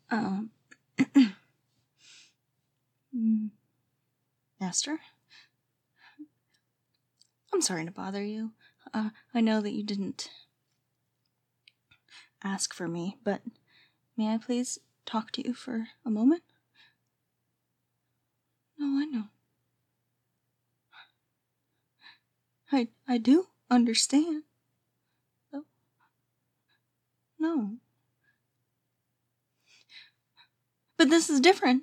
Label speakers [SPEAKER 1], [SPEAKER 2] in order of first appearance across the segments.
[SPEAKER 1] Um, Master? I'm sorry to bother you. I know that you didn't ask for me, but may I please talk to you for a moment? No, I know. I do understand. Oh, no. But this is different.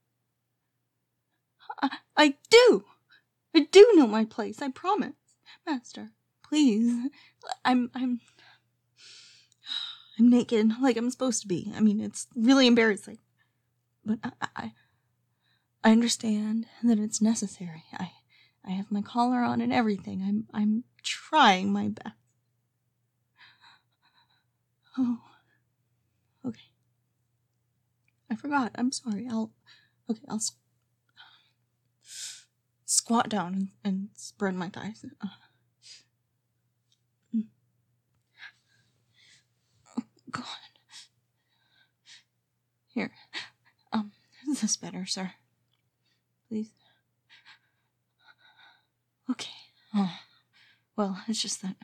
[SPEAKER 1] I do know my place, I promise. Master, please. I'm naked like I'm supposed to be. I mean, it's really embarrassing. But I understand that it's necessary. I have my collar on and everything. I'm trying my best. Oh. Okay. I forgot. I'm sorry. I'll squat down and spread my thighs. Oh, God. Here. Is this better, sir? Please? Okay. Oh. Well, it's just that,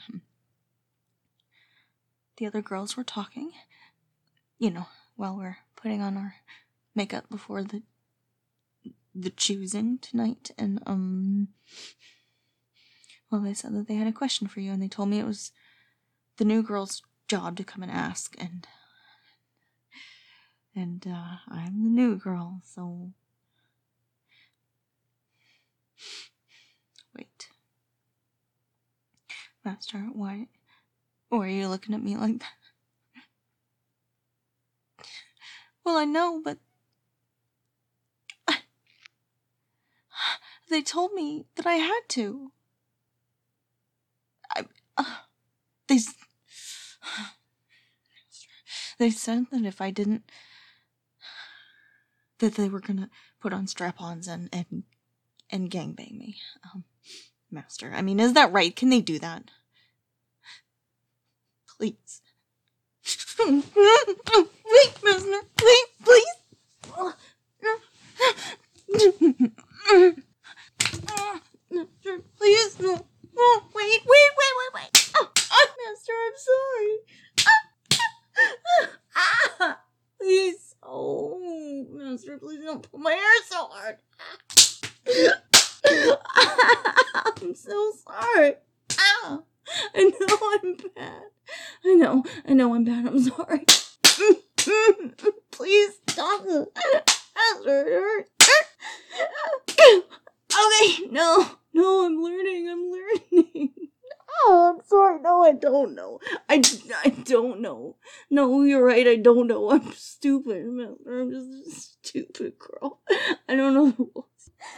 [SPEAKER 1] the other girls were talking, while we're putting on our makeup before the choosing tonight, and, well, they said that they had a question for you, and they told me it was the new girl's job to come and ask, and I'm the new girl, so... Wait. Master, why are you looking at me like that? Well, I know, but... They told me that I had to. They said that if I didn't... that they were gonna put on strap-ons and gangbang me. Master, I mean, is that right? Can they do that? Please. Wait, Master, wait, please. Master, please, no. Oh, wait. Oh, Master, I'm sorry. Please. Oh, Master, please don't pull my hair so hard. I'm so sorry. I know I'm bad. I know I'm bad. I'm sorry. Please stop it. Master, it hurts. Okay, no, I'm learning. Oh, I'm sorry. No, I don't know. I don't know. No, you're right. I don't know. I'm stupid, Master. I'm just a stupid girl. I don't know the rules.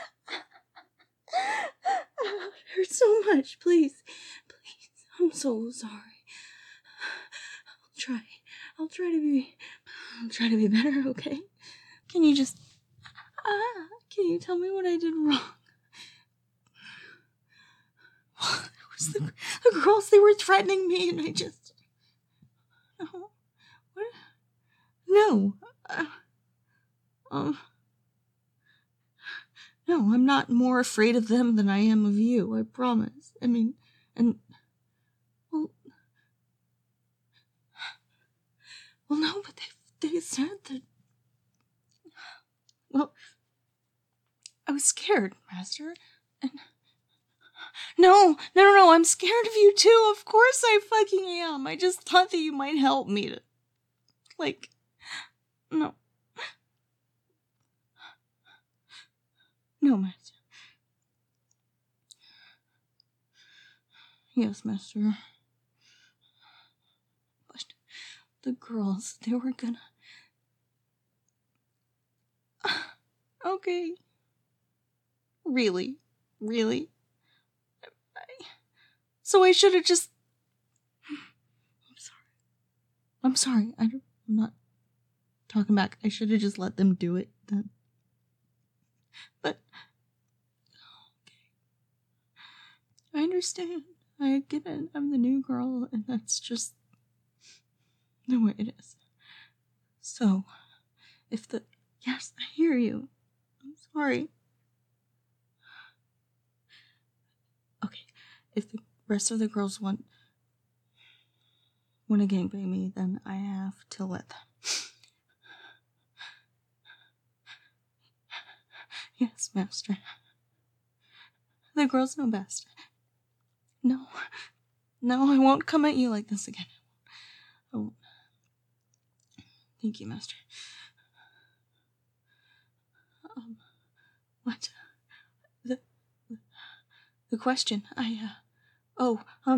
[SPEAKER 1] It hurts so much. Please. I'm so sorry. I'll try to be better, okay? Can you tell me what I did wrong? It was the girls, they were threatening me, and I just... No. What? No. No, I'm not more afraid of them than I am of you, I promise. I mean, well, no, but they said that... Well, I was scared, Master, and... No, I'm scared of you too, of course I fucking am. I just thought that you might help me to... No. No, Master. Yes, Master. But the girls, they were gonna... Okay. Really? So I should have just... I'm sorry. I'm not talking back. I should have just let them do it then. But... Okay. I understand. I get it. I'm the new girl, and that's just the way it is. So, Yes, I hear you. I'm sorry. Okay, if the rest of the girls want to gangbang me, then I have to let them. Yes, Master. The girls know best. No, I won't come at you like this again. I won't. Thank you, Master. What? The question. Gosh.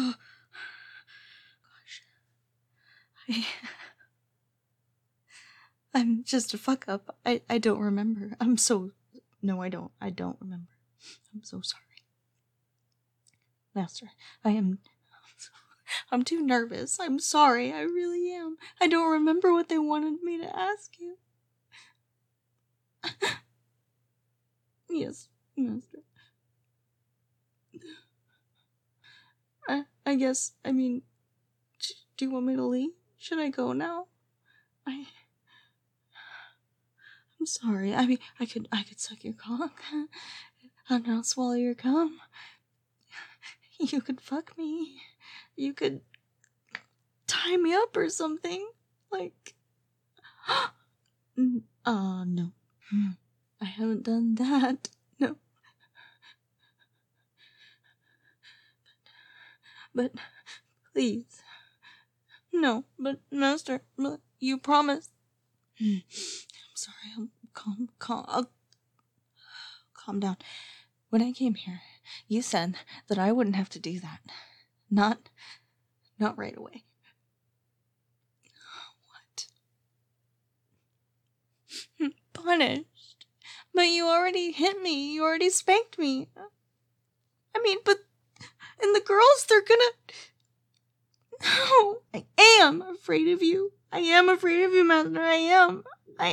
[SPEAKER 1] I'm just a fuck up. I don't remember. No, I don't. I don't remember. I'm so sorry. Master, I'm too nervous. I'm sorry. I really am. I don't remember what they wanted me to ask you. Yes, Master. I guess, do you want me to leave? Should I go now? I'm sorry. I could suck your cock. And I'll swallow your cum. You could fuck me. You could tie me up or something. Like, no. I haven't done that. No. But please. No, but Master, you promised. I'm sorry. I'll calm down. When I came here, you said that I wouldn't have to do that. Not right away. What? Punished? But you already hit me. You already spanked me. And the girls, they're gonna... No, I am afraid of you. I am afraid of you, Master. I am.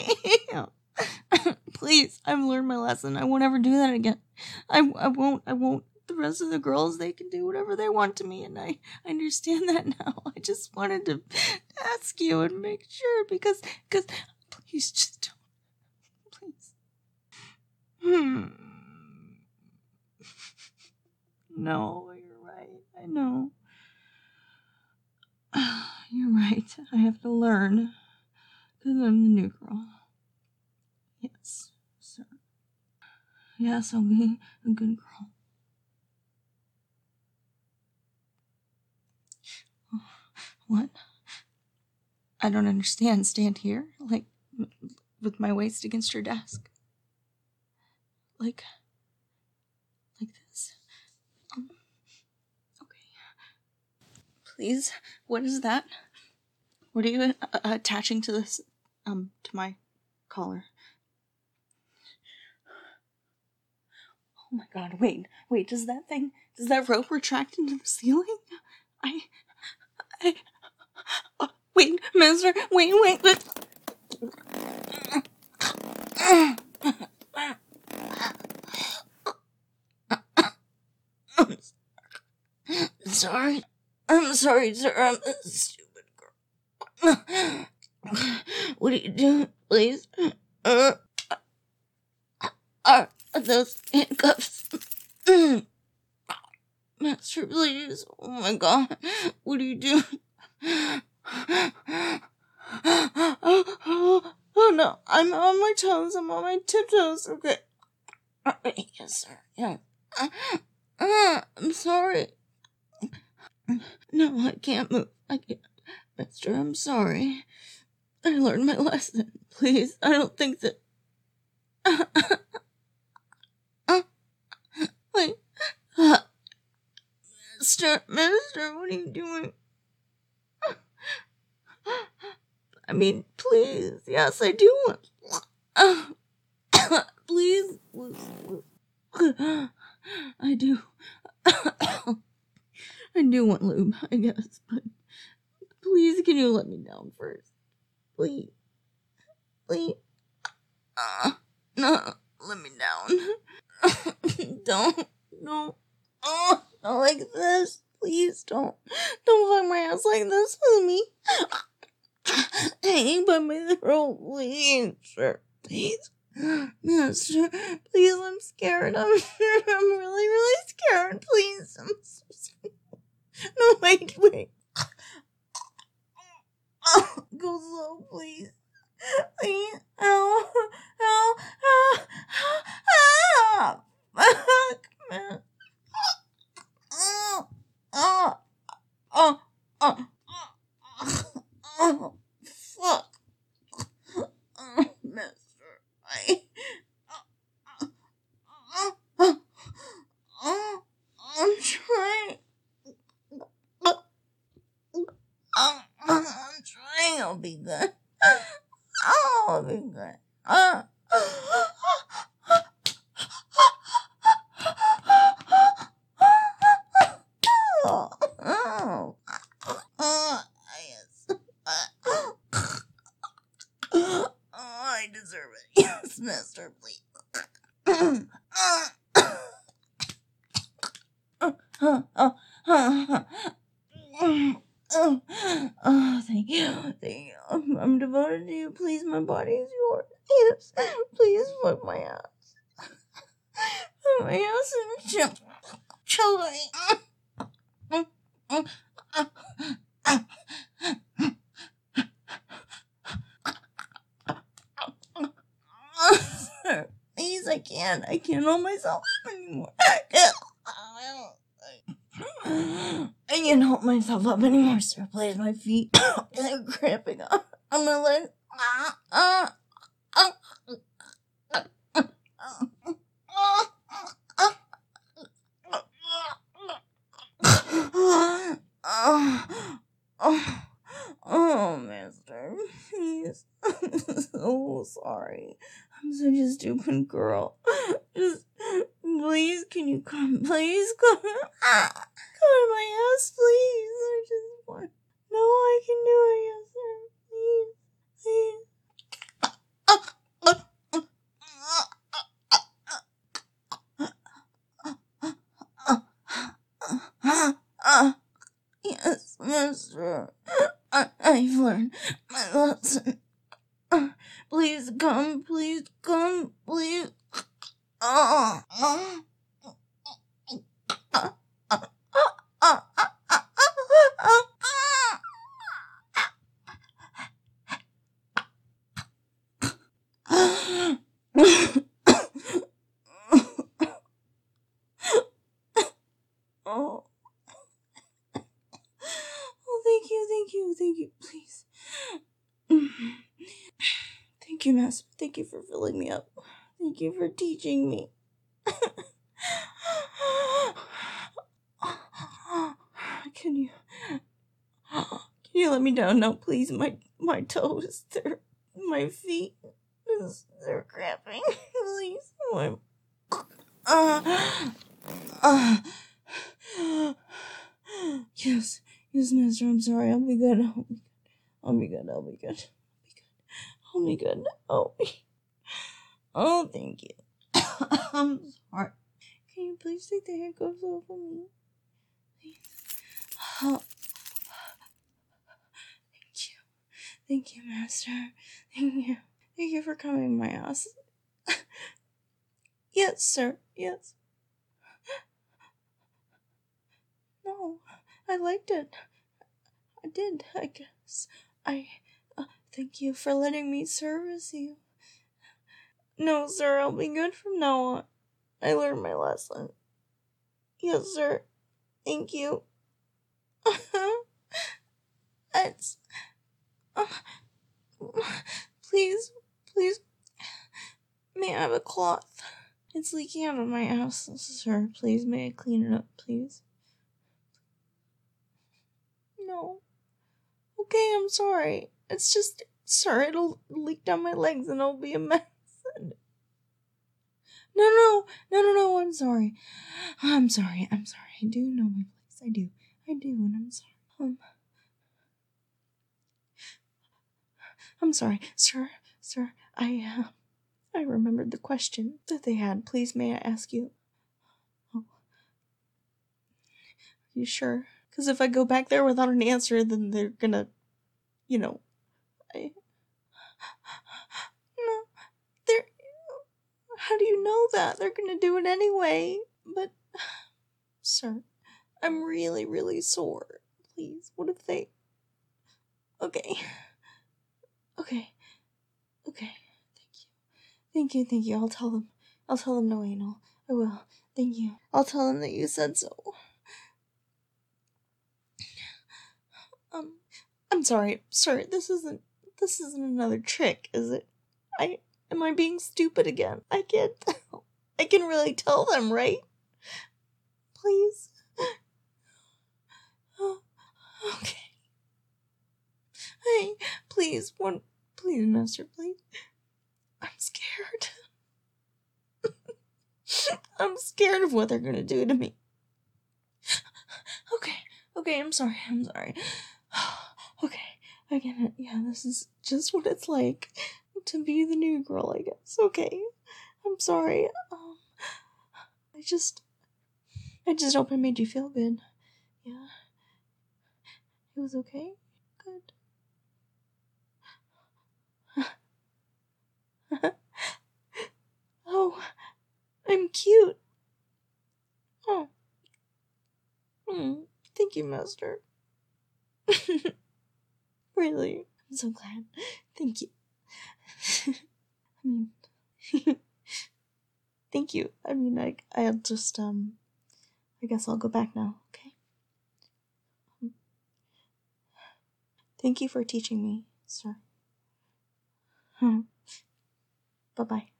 [SPEAKER 1] Please, I've learned my lesson. I won't ever do that again. I won't. The rest of the girls, they can do whatever they want to me, and I understand that now. I just wanted to ask you and make sure, because please just don't. Please. No, you're right. I know. You're right. I have to learn, because I'm the new girl. Yes, sir. Yes, I'll be a good girl. What? I don't understand. Stand here? Like, with my waist against your desk? Like this? Okay. Please? What is that? What are you attaching to this, to my collar? Oh my god, wait, does that rope retract into the ceiling? Wait, Master, wait. I'm sorry, sir, I'm a stupid girl. What are you doing, please? Are those handcuffs? Master, please. Oh my god. What are you doing? Oh no. I'm on my toes. I'm on my tiptoes. Okay. Yes, sir. Yeah. I'm sorry. No, I can't move. I can't. Mister, I'm sorry. I learned my lesson. Please, I don't think that... Wait. Mister, what are you doing? Please. Yes, I do want... Please. I do. I do want lube, I guess, but please, can you let me down first? Please. No, let me down. Don't. No. Oh, not like this. Please don't. Don't fuck my ass like this with me. hanging by my throat, please, sir, please. Master, please, I'm scared. I'm really, really scared. Please, I'm so scared. No, wait. Go slow, please. Please. Ow. Fuck, man. Fuck. Master, I'm trying. I'm trying. I'll be good. I'll be good. Yes. I deserve it. Yes, Master, please. Thank you. I'm devoted to you. Please, my body is yours. Yes, please fuck my ass. Put my ass in a chili. Please, I can't hold myself up anymore. I can't hold myself up anymore, sir. Please, my feet are cramping up on my legs. Oh, Master, please. I'm so sorry. I'm such a stupid girl. Just, please, can you come? Please, come. Come to my house, please. I just want. No, I can do it, yes, sir. Please. Yes, Master. I've learned my lesson. Please come, please. Oh, thank you, please. Thank you, Master. Thank you for filling me up. Thank you for teaching me. Can you let me down now, please? My toes, my feet, they're cramping. Please, Yes, Master. I'm sorry. I'll be good. I'll be good. Oh, thank you. I'm sorry. Can you please take the handcuffs off of me? Please. Oh. Thank you, Master. Thank you for coming my ass. Yes, sir. Yes. No, I liked it. I did, I guess. Thank you for letting me service you. No, sir, I'll be good from now on. I learned my lesson. Yes, sir. Thank you. Please, may I have a cloth? It's leaking out of my ass, sir. Please, may I clean it up, please? No. Okay, I'm sorry. It's just, sir, it'll leak down my legs and it'll be a mess. No, I'm sorry. I'm sorry. I do know my place. I do, and I'm sorry. I'm sorry, sir, I remembered the question that they had. Please, may I ask you? Oh. Are you sure? Because if I go back there without an answer, then they're gonna, No, they're... How do you know that? They're gonna do it anyway. But, sir, I'm really, really sore. Please, what if they... Okay. Okay. Thank you. I'll tell them no anal. I will. Thank you. I'll tell them that you said so. I'm sorry, sir, this isn't another trick, is it? Am I being stupid again? I can really tell them, right? Please? Okay. Hey, please, mister, please. I'm scared. I'm scared of what they're gonna do to me. Okay, I'm sorry. Okay, I get it. Yeah, this is just what it's like to be the new girl, I guess. Okay, I'm sorry. I just hope I made you feel good. Yeah. It was okay? Good. Oh, I'm cute. Oh. Thank you, Master. Really, I'm so glad. Thank you. I mean, thank you. I mean, I'll just, I guess I'll go back now, okay? Thank you for teaching me, sir. Bye-bye.